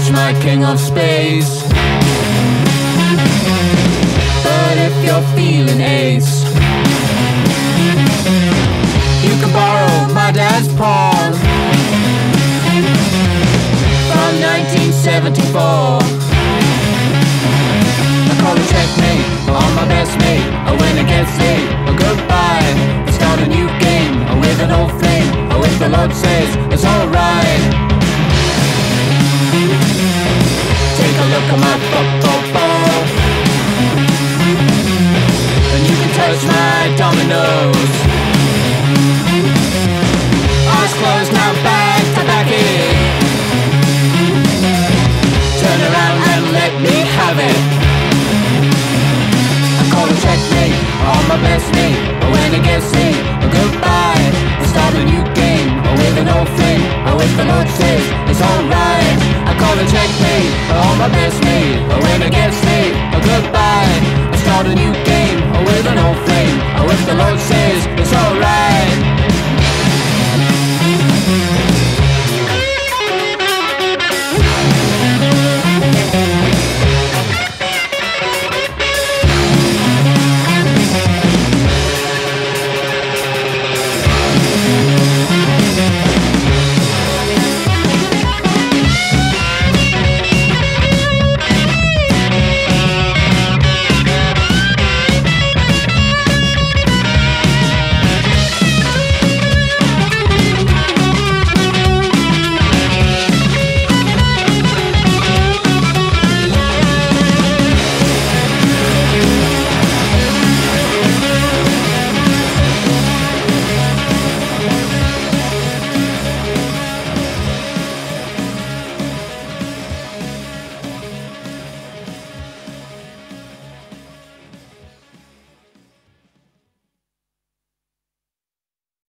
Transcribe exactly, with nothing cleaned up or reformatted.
touch my king of space. But if you're feeling ace, you can borrow my dad's pawn from nineteen seventy-four. I call it checkmate on my best mate. I win against eight, a goodbye. I start a new game with an old flame. Oh, if the Lord says it's alright. Take a look at my football ball, and you can touch my dominoes. Eyes closed, now back to back it. Turn around and let me have it. I call it checkmate on my best mate. I win against eight, a goodbye. I start a new game with an old flame. Oh, if the Lord says it's alright. I call it checkmate on my best mate. I win against eight, a goodbye. I start a new game with an old flame. Oh, if the Lord says it's alright.